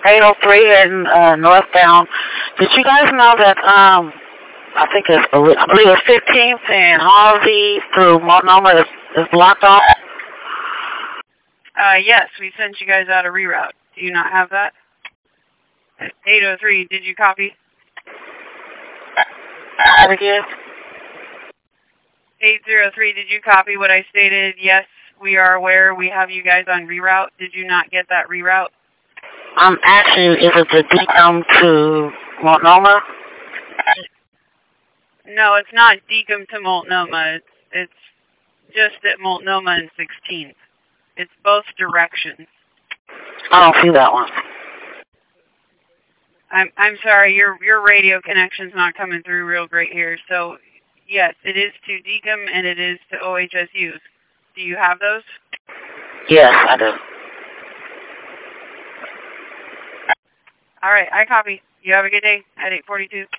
803 heading northbound. Did you guys know that I believe it's 15th and Halsey through Multnomah is blocked off? Yes, we sent you guys out a reroute. Do you not have that? 803, did you copy? Again? 803, did you copy what I stated? Yes, we are aware we have you guys on reroute. Did you not get that reroute? Actually, is it the Decum to Multnomah? No, it's not Decum to Multnomah. It's just at Multnomah and 16th. It's both directions. I don't see that one. I'm sorry, your radio connection's not coming through real great here. So, yes, it is to Decum and it is to OHSUs. Do you have those? Yes, I do. All right, I copy. You have a good day at 842.